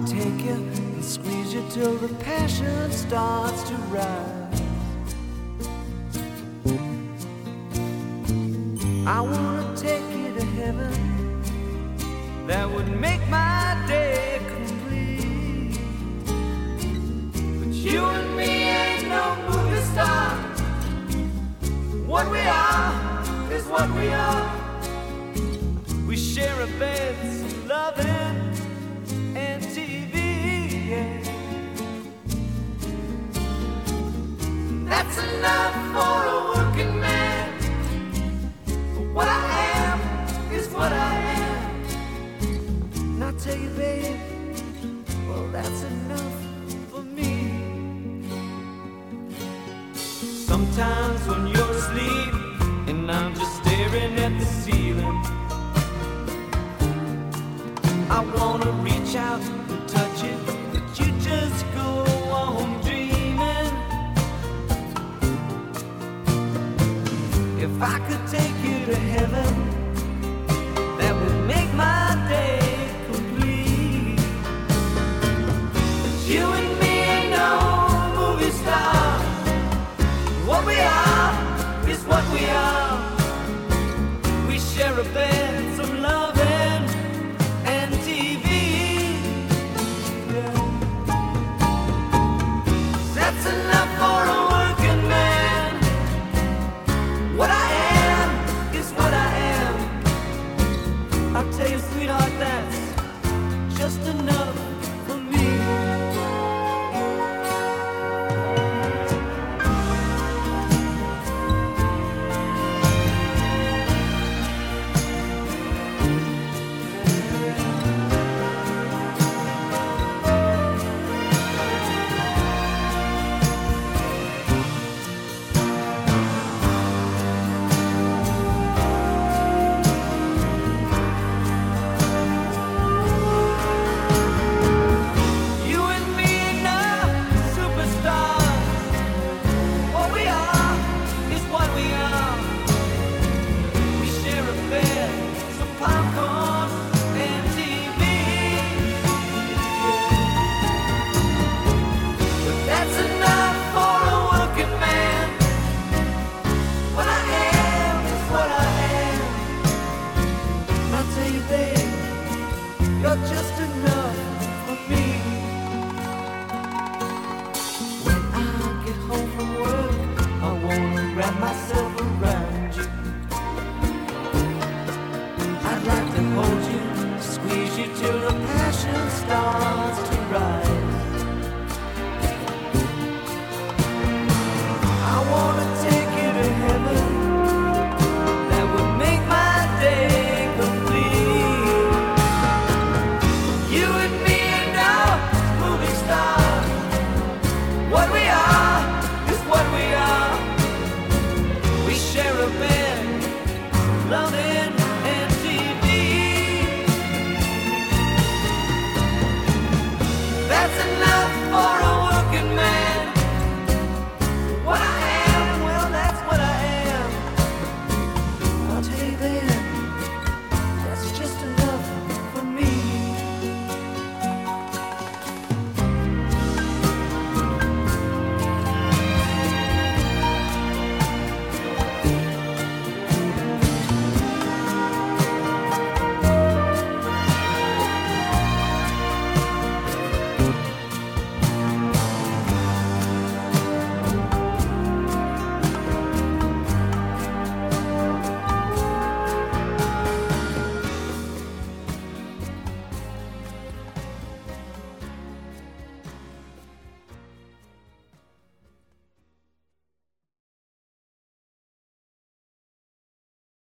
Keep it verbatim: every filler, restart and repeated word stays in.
take you and squeeze you till the passion starts to rise. I wanna take you to heaven, that would make my day complete. But you and me ain't no movie star. What we are is what we are. We share a bed, some loving, and T V, yeah. That's enough for a working man. But what I am is what I am. And I tell you, babe, well, that's enough for me. Sometimes when you're asleep and I'm just staring at the ceiling, I wanna reach out and touch it, but you just go on dreaming. If I could take you to heaven, that would make my day complete. But you and me ain't no movie star. What we are is what we are. We share a bed, some loving, and T V. Yeah. That's enough for a working man. What I am is what I am. I'll tell you, sweetheart, that's just enough